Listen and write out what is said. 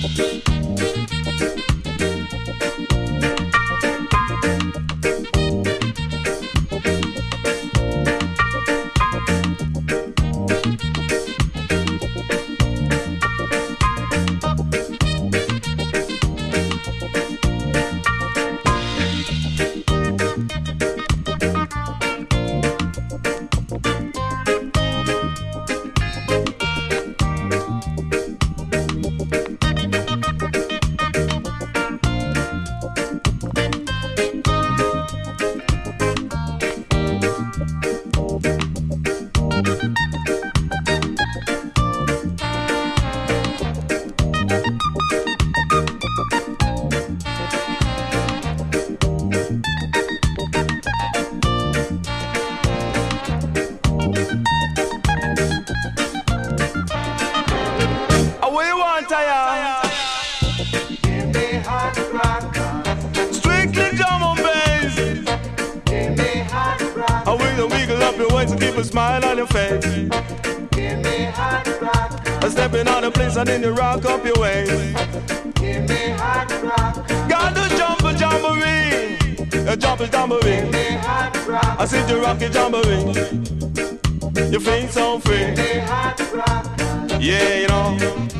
Smile on your face. Give me hot rock. Stepping on the place and then you rock up your waist. Give me hot rock. Got to jump a jamboree. Jump a jamboree. Give me hot rock. I said you rock a jamboree. You feel so free. Give me hot rock. Yeah, you know.